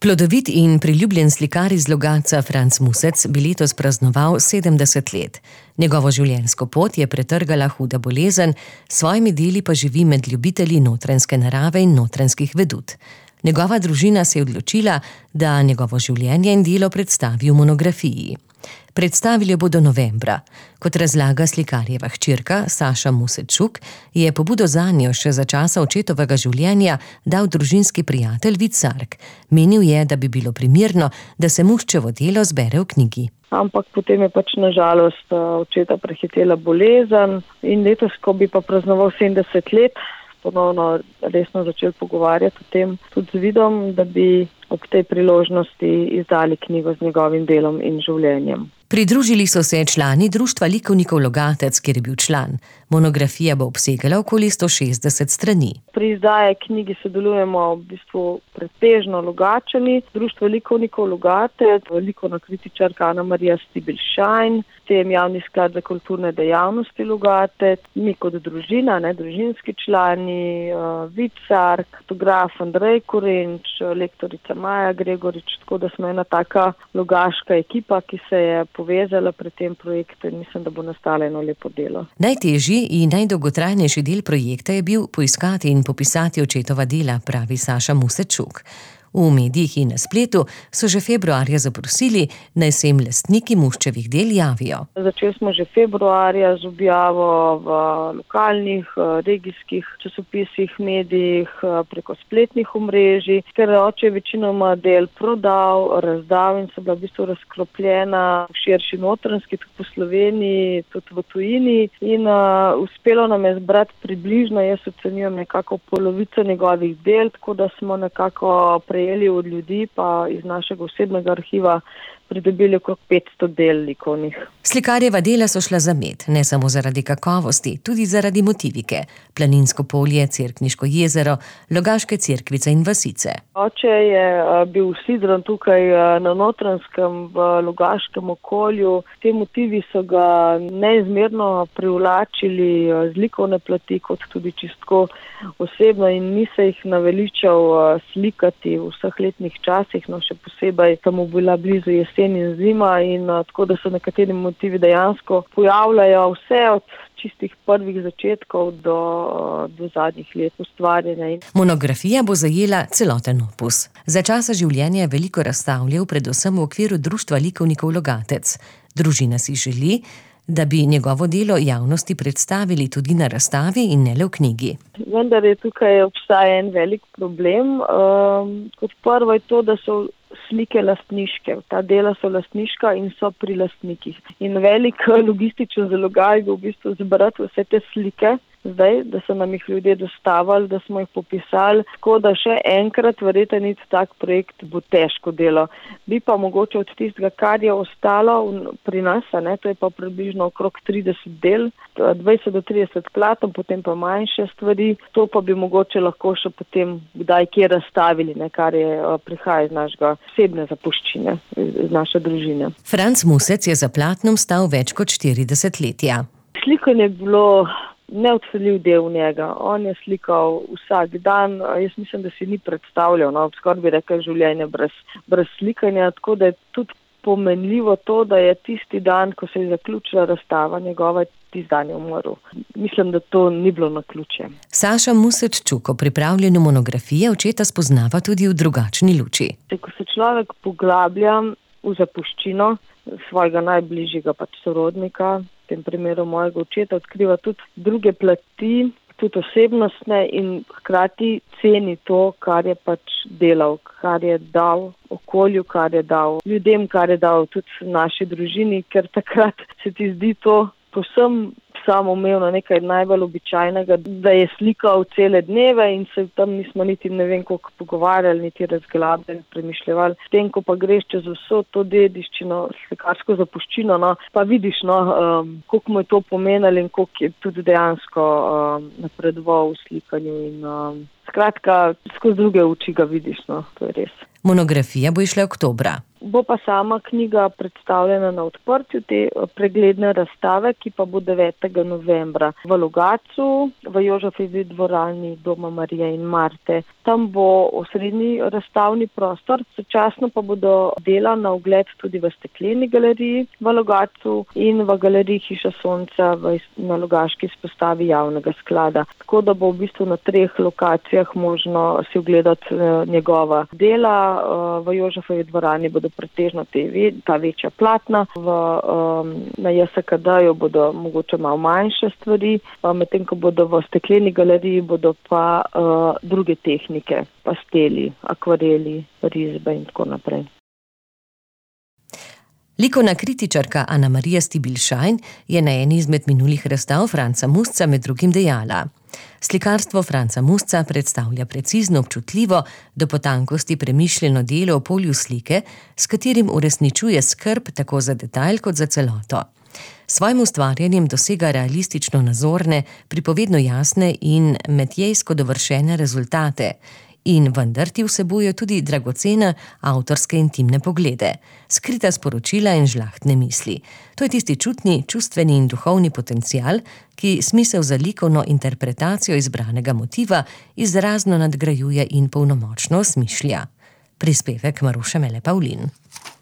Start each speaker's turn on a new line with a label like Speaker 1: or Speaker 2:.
Speaker 1: Plodovit in priljubljen slikar iz Logatca Franc Musec bi letos praznoval 70 let. Njegovo življenjsko pot je pretrgala huda bolezen, s svojimi deli pa živi med ljubitelji notranjske narave in notranjskih vedut. Njegova družina se je odločila, da njegovo življenje in delo predstavi v monografiji. Predstavili jo bodo novembra. Kot razlaga slikarjeva hčerka Saša Musec-Čuk, je pobudo zanjo še za časa očetovega življenja dal družinski prijatelj Vid Sark. Menil je, da bi bilo primerno, da se Musčevo delo zbere v knjigi.
Speaker 2: Ampak potem je na žalost očeta prehitela bolezen in letos, ko bi pa praznoval 70 let, ponovno resno začel pogovarjati o tem tudi z Vidom, da bi ob tej priložnosti izdali knjigo z njegovim delom in življenjem.
Speaker 1: Pridružili so se člani Društva likovnikov Logatec, kjer je bil član. Monografija bo obsegala okoli 160 strani.
Speaker 2: Pri izdaji knjigi sodelujemo v bistvu pretežno Logatčani, Društvo likovnikov Logatec, likovna kritičarka Ana Marija Stibilšajn, potem Javni sklad za kulturne dejavnosti Logatec, mi kot družina, družinski člani, Vid Sark, fotograf Andrej Korenč, lektorica Maja Gregorič, tako da smo ena taka logaška ekipa, ki se je povezala pri tem projektu in mislim, da bo nastalo eno lepo delo.
Speaker 1: Najtežji in najdolgotrajnejši del projekta je bil poiskati in popisati očetova dela, pravi Saša Musec-Čuk. V medijih in na spletu so že februarja zaprosili, naj se jim lastniki Musčevih del javijo.
Speaker 2: Začeli smo že februarja z objavo v lokalnih, regijskih časopisih, medijih, preko spletnih omrežij, ker oče je večinoma del prodal, razdal in so bila v bistvu razkropljena v širši notranjski, tudi po Sloveniji, tudi v tujini in uspelo nam je zbrati približno, jaz ocenjujem nekako polovico njegovih del, tako da smo nekako prejeli od ljudi, pa iz našega osebnega arhiva pridobili okrog 500 del likovnih.
Speaker 1: Slikarjeva dela so šla za med, ne samo zaradi kakovosti, tudi zaradi motivike. Planinsko polje, Cerkniško jezero, Logaške cerkvice in vasice.
Speaker 2: Oče je bil usidran tukaj na Notranjskem, v logaškem okolju. Te motivi so ga neizmerno privlačili z likovne plati, kot tudi čistko osebno in ni se jih naveličal slikati v vseh letnih časih, še posebej, ko mu bila blizu jesen in zima in tako da so nekateri motivi dejansko pojavljajo vse od čistih prvih začetkov do zadnjih let ustvarjanja.
Speaker 1: Monografija bo zajela celoten opus. Za časa življenja je veliko razstavljal, predvsem v okviru Društva likovnikov Logatec. Družina si želi, da bi njegovo delo javnosti predstavili tudi na razstavi in ne le v knjigi.
Speaker 2: Vendar je tukaj obstaja en velik problem. Kot prvo je to, da so slike lastniške. Ta dela so lastniška in so pri lastnikih. In velik logističen zalogaj je v bistvu zbrati vse te slike, zdaj, da so nam jih ljudje dostavili, da smo jih popisali, tako da še enkrat verjetno niti tak projekt bo težko delo. Bi pa mogoče od tistega, kar je ostalo pri nas, to je pa približno okrog 30 del, 20 do 30 platov, potem pa manjše stvari, to pa bi mogoče lahko še potem kdaj kje razstavili, kar je prihaja iz našega osebne zapuščine, iz naše družine.
Speaker 1: Franc Musec je za platnom stal več kot 40 letja.
Speaker 2: Slikanje je bilo neodseljiv del njega. On je slikal vsak dan. Jaz mislim, da si ni predstavljal, skoraj bi rekel, življenje brez slikanja, tako da je tudi pomenljivo to, da je tisti dan, ko se je zaključila razstava njegova, tisti dan je umrl. Mislim, da to ni bilo naključje.
Speaker 1: Saša Musec-Čuk o pripravljanju monografije očeta spoznava tudi v drugačni luči.
Speaker 2: Ko se človek poglablja v zapuščino svojega najbližjega sorodnika, v tem primeru mojega očeta, odkriva tudi druge plati, tudi osebnostne in hkrati ceni to, kar je delal, kar je dal okolju, kar je dal ljudem, kar je dal tudi naši družini, ker takrat se ti zdi to povsem samoumevno, nekaj najbolj običajnega, da je slikal cele dneve in se tam nismo niti ne vem koliko pogovarjali, niti razglabljali, premišljevali. Tem, ko pa greš čez vso to dediščino, slikarsko zapuščino, pa vidiš, koliko mu je to pomenilo in koliko je tudi dejansko napredoval v slikanju in skratka, skozi druge oči ga vidiš, to je res.
Speaker 1: Monografija bo izšla oktobra.
Speaker 2: Bo pa sama knjiga predstavljena na odprtju te pregledne razstave, ki pa bo 9. novembra v Logatcu, v Jožefovi dvorani Doma Marije in Marte. Tam bo osrednji razstavni prostor, sočasno pa bodo dela na ogled tudi v Stekleni galeriji v Logatcu in v galeriji Hiša Sonca na logaški izpostavi javnega sklada. Tako da bo v bistvu na 3 lokacijah možno si ogledati njegova dela. V Jožefovi dvorani bodo pretežno ta večja platna, na JSKD-ju bodo mogoče malo manjše stvari, medtem ko bodo v Stekleni galeriji bodo pa druge tehnike, pasteli, akvareli, risbe in tako naprej.
Speaker 1: Likovna kritičarka Ana Marija Stibilšajn je na eni izmed minulih razstav Franca Musca med drugim dejala: Slikarstvo Franca Musca predstavlja precizno, občutljivo, do potankosti premišljeno delo o polju slike, s katerim uresničuje skrb tako za detajl kot za celoto. S svojim ustvarjanjem dosega realistično nazorne, pripovedno jasne in metjejsko dovršene rezultate. In vendar ti vsebuje tudi dragocene avtorske intimne poglede, skrita sporočila in žlahtne misli. To je tisti čutni, čustveni in duhovni potencial, ki smisel za likovno interpretacijo izbranega motiva izrazno nadgrajuje in polnomočno osmišlja. Prispevek Maruše Mele Pavlin.